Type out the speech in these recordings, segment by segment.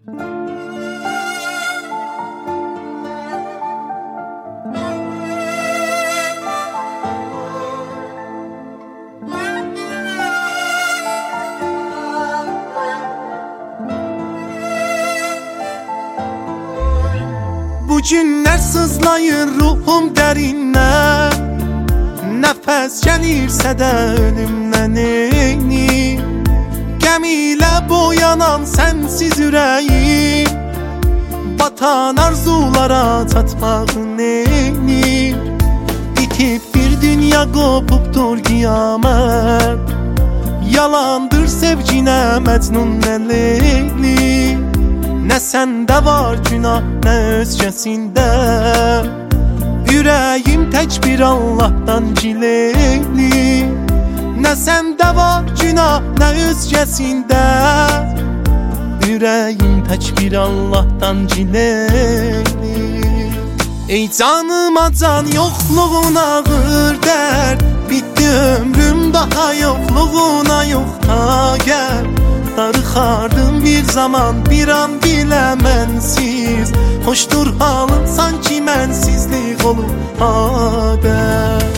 Bu günlər sızlayır ruhum dərindən, nəfəs gəlirsə də ölümdən eyni. Qəm ilə boyanan sənsiz ürəyim, batan arzulara çatmağın eyni. Bitib bir dünya qopubdur qiyamət, yalandır sevginə Məcnun nə Leyli. Nə səndə var günah, nə özgəsində, ürəyim tək bir Allahdan gileyli. Nə səndə var günah, nə özgəsində, ürəyim tək bir Allahdan gileyli. Ey canıma can, yoxluğun ağır dərd, bitdi ömrüm daha yoxluğuna yoxda gəl. Darıxardım bir zaman, bir an bilə mənsiz, xoşdur halın sanki mənsizlik olub adət.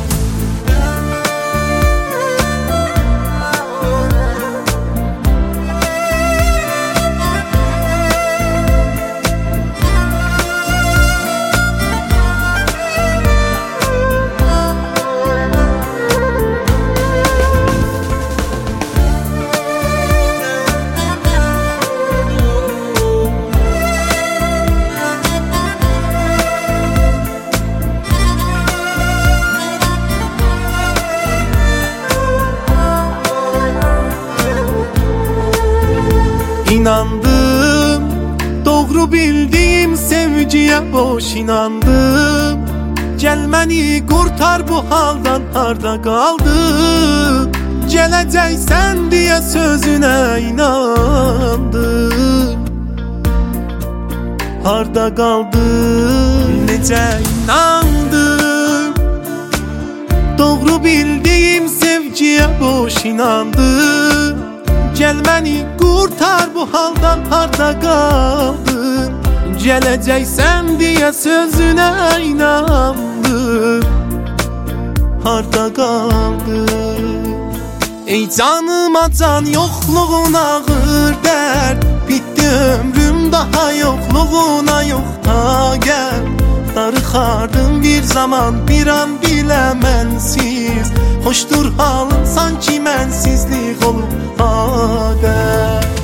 İnandım, doğru bildiyim sevgiye boş inandım. Gəl məni qurtar bu haldan, harda qaldım. Gələcəksən deyə sözünə inandım. Harda qaldım, necə inandım. Doğru bildiyim sevgiye boş inandım. Gəl məni qurtar bu haldan, harda qaldın. Gələcəksən deyə sözünə inandım. Harda qaldın. Ey canıma can, yoxluğun ağır dərd, bitdi ömrüm daha yoxluğuna yoxda gəl. Darıxardım bir zaman, bir an bilə mənsiz, xoşdur halın sanki mənsizlik olub adət.